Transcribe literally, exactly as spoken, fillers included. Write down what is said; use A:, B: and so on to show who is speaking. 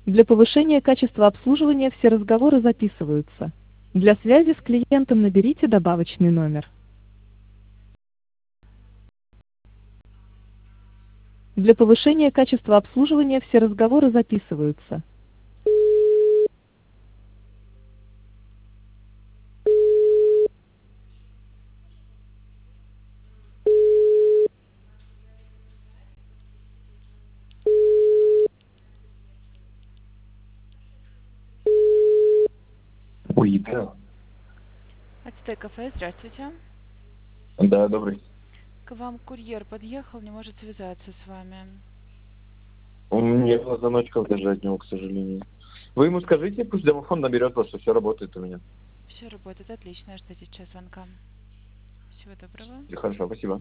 A: Для повышения качества обслуживания все разговоры записываются. Для связи с клиентом наберите добавочный номер. Для повышения качества обслуживания все разговоры записываются.
B: Ой, да.
C: Ацтек кафе, здравствуйте.
B: Да, добрый.
C: К вам курьер подъехал, не может связаться с вами.
B: У меня не было звоночков даже от него, к сожалению. Вы ему скажите, пусть домофон наберет, потому что все работает у меня.
C: Все работает отлично, ждите час звонка. Всего доброго.
B: Хорошо, спасибо.